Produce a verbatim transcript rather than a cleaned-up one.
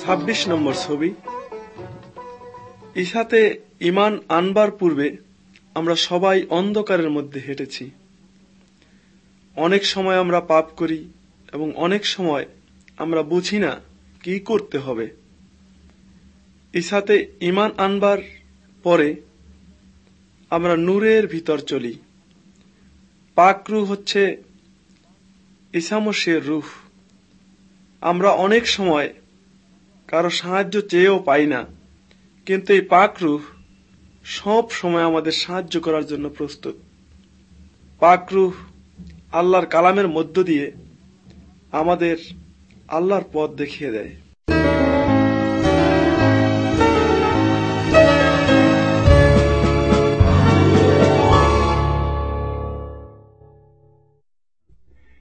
ছাব্বিশ নম্বর ছবি। ঈসাতে ঈমান আনবার পূর্বে আমরা সবাই অন্ধকারের মধ্যে হেঁটেছি। অনেক সময় আমরা পাপ করি এবং অনেক সময় আমরা বুঝি না কি করতে হবে। ঈসাতে ঈমান আনবার পরে আমরা নূরের ভিতর চলি। পাক রূহ হচ্ছে ঈসা মসিহের রূহ। আমরা অনেক সময় কারো সাহায্য চেয়েও পাই না, কিন্তু এই পাক রূহ সব সময় আমাদের সাহায্য করার জন্য প্রস্তুত। পাক রূহ আল্লাহর কালামের মধ্য দিয়ে আমাদের আল্লাহর পথ দেখিয়ে দেয়।